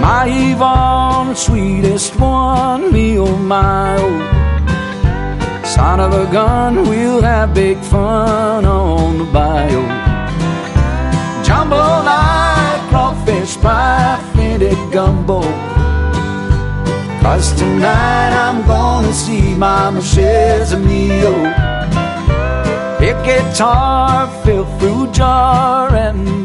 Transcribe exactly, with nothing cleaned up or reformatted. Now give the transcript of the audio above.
My Yvonne, sweetest one, me oh my oh. Son of a gun, we'll have big fun on the bayou. Jambalaya, crawfish pie, fitted gumbo. 'Cause tonight I'm gonna see Mama shares a meal. Pick guitar, fill fruit jar, and